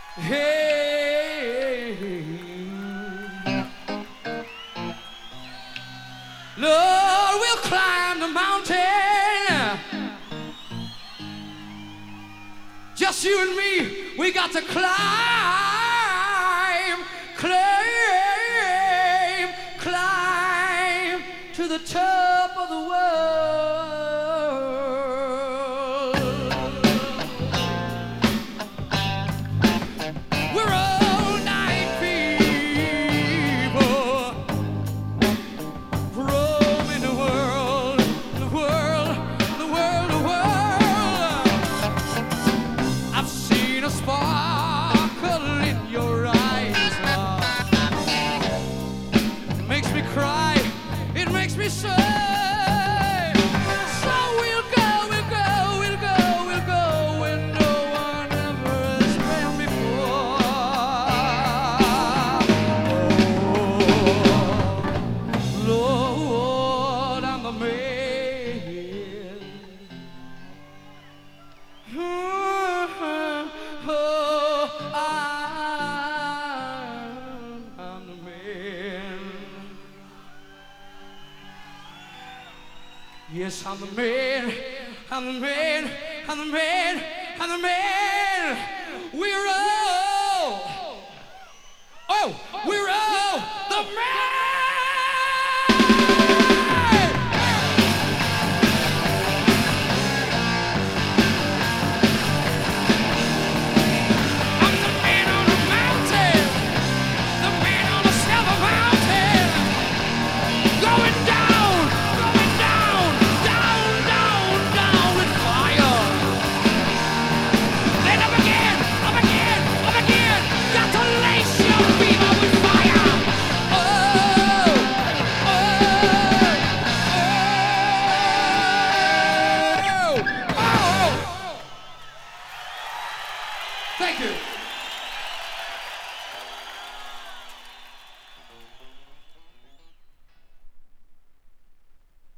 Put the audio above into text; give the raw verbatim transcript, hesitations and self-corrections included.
Hey, Lord, we'll climb the mountain. Just you and me, we got to climb, climb, climb to the top of the world. We're all night people, roaming the world, the world, the world, the world. I've seen a sparkle in your eyes. It makes me cry, it makes me say. So we'll go, we'll go, we'll go, we'll go where no one ever has been before. Oh, Lord, I'm the man. Oh, I'm, I'm the man. Yes, I'm the man. I'm the man. I'm the man. I'm the man.